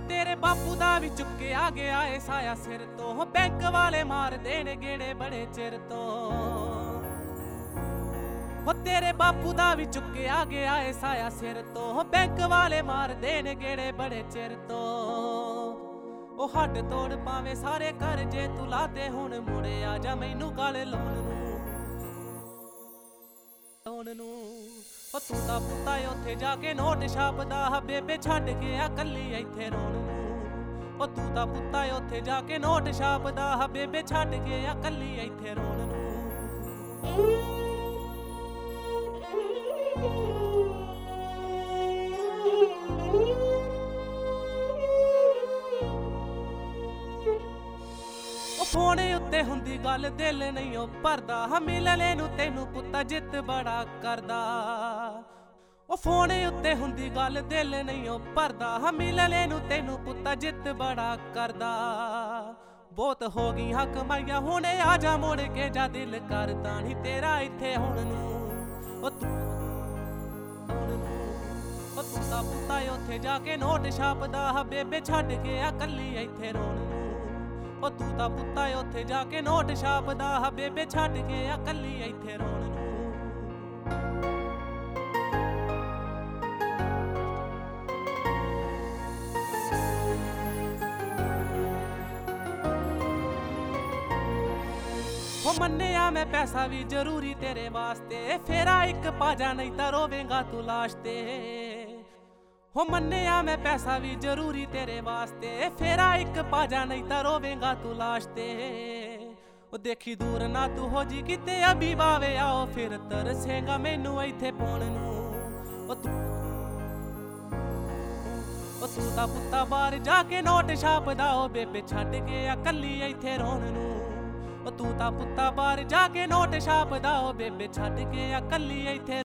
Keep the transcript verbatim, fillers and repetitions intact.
तेरे बापू दा भी चुके आ गया ए साया सिर तो, बैंक वाले मार देने गेड़े बड़े चिर तो। हो तेरे बापू दा भी चुके आ गया ए साया सिर तो, बैंक वाले मार देने गेड़े बड़े चिर तो। ओ हड्ड तोड़ पावे सारे कर जे तू ला दे, हुण मुड़े आ जा मैनू गल लाउण नूं लाउण नूं। ओ तू तां पुत्ता उत्थे जाके नोट छापदा, बेबे छड्ड के आ कल्ली इत्थे रोण नूं। ओ तू तां पुत्ता उत्थे जाके नोट छापदा, बेबे छड्ड के आ कल्ली इत्थे रोण नूं। फोने उत्ते हुंदी गल दिल नहीं ओ भरदा, मिलने नूं तैनू पुत्ता जित बड़ा करदा। ओ फोने उत्ते हुंदी गल दिल नहीं ओ भरदा, मिलने नूं तैनू पुत्ता जित बड़ा करदा। बहुत हो गई हां कमाइयां हुणे आ जा मुड़ के जा, दिल करदा नहीं तेरा इत्थे हुण नूं। ओ तू ओ तू तां पुत्ता उत्थे जाके नोट छापदा, बेबे छड्ड के आ कल्ली इत्थे रोण नूं। ओ तू तां पुत्ता उत्थे जाके नोट छापदा, बेबे छड्ड के आ कल्ली इत्थे रोण नूं। हो मन्नेआ मैं पैसा भी जरूरी तेरे वास्ते, फेरा इक पाजा नहीं तां रोवेंगा तू लाश ते। हो मन्नेआ मैं पैसा भी जरूरी तेरे वास्ते, फेरा इक पाजा नहीं तां रोवेंगा तू लाश ते। ओ देखी दूर ना तू हो जी किते अभी बावे आओ, फिर तरसेगा मैनू इत्थे पौण नूं। ओ तू ओ तू तां पुत्ता बाहर जाके नोट छापदा, ओ बेबे छड्ड के आ कल्ली इत्थे रोण नूं। ओ तू तां पुत्ता बाहर जाके नोट छापदा, ओ बेबे छड्ड के आ कल्ली इत्थे